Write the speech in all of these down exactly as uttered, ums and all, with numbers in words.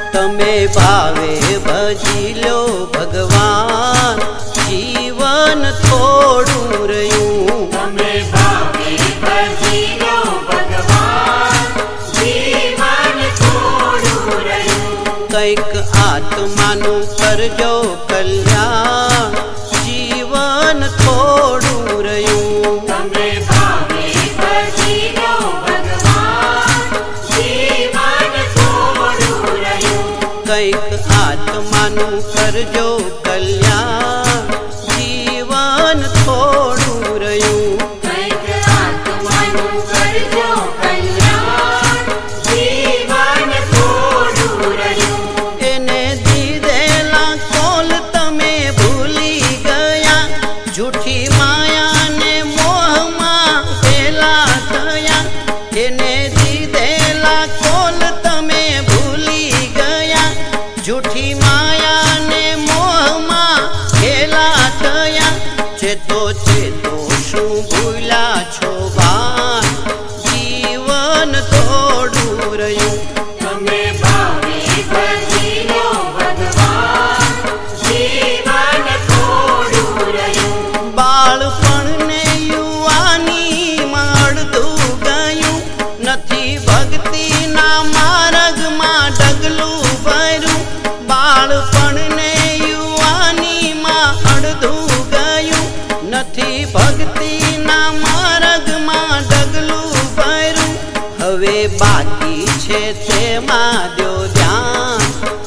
तमे भावे भजी लो भगवान जीवन थोड़ू रह्यू तमे भावे भजी लो भगवान जीवन थोड़ू रह्यू कैक आत्मानु करजो कल्याण जीवन थोड़ू रह्यू तमे भावे भजी लो भगवान जीवन थोड़ू रह्यू कैक आत्मानु करजो कल्याण जीवन थोड़ू रह्यू कैक आत्मानु करजो कल्याण जीवन थोड़ू रह्यू एने दीदेला कोल तमे भूली गया झूठी माया ने मोह मां पेला थया एने दीदेला कोल तमे भूली गया झूठी माया ने मोह मां पेला थया चेतो चेतो शू भूला छो बान जीवन थोड़ू रह्यू तमे भावे भजी लो भगवान जीवन थोड़ू रह्यू बाळपण ने युवानी माळदू गयू नथी भक्ति ना मार्ग मां डगलू भर्यू बाळपण ने युवानी मां अड़धू गयू नथी भक्ति ना मार्ग मां डगलू भर्यू हवे बाकी छे तेमां द्यो ध्यान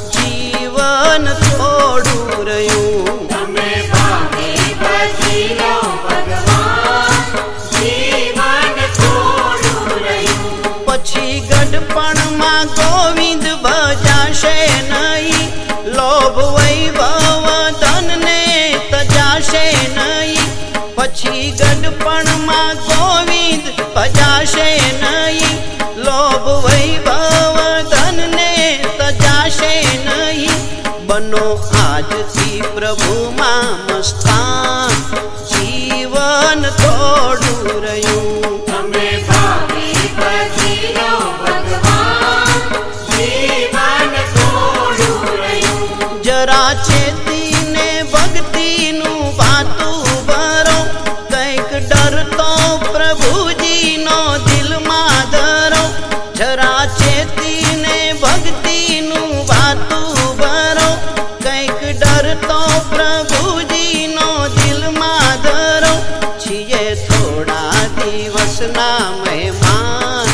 जीवन थोड़ू रह्यू तमे भावे भजी लो भगवान जीवन थोड़ू रह्यू पछी गढ़पण मां गोविंद भजाशे नहीं लोभ वैभव धन ने तजाशे नहीं पछी गढ़पण मां गोविंद भजाशे नहीं लोभ वैभव धन ने तजाशे नहीं बनो आज थी प्रभु मां मस्तान जीवन थोड़ू रह्यू तमे भावे भजी लो भगवान जीवन थोड़ू रह्यू जरा चेती ने भक्ति नु बातू भरो कैक डर तो प्रभु जी नो दिल मां धरो जरा चेती ने भक्ति नु बातू भरो कैक डर तो प्रभु जी नो दिल मां धरो छिए थोड़ा दिवस ना मेहमान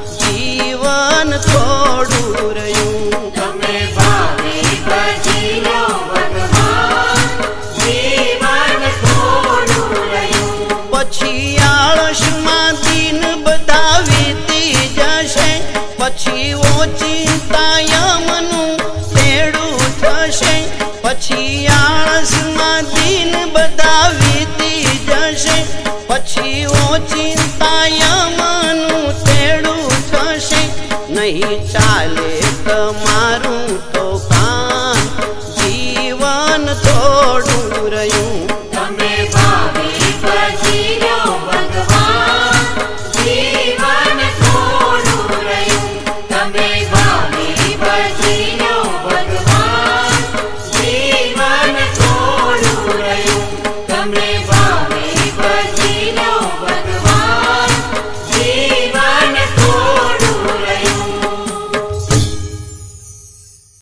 जीवन थोड़ू रह्यू तमे भावे भजी लो भगवान जीवन थोड़ू रह्यू पछी आळस मां दिन बधा वीती जशे पछी ओचिंता यमनु तेड़ू थशे पछी आळस मां दिन बधा वीती जशे पछी ओचिंता यमनु तेड़ू थशे नहीं चाले तमारू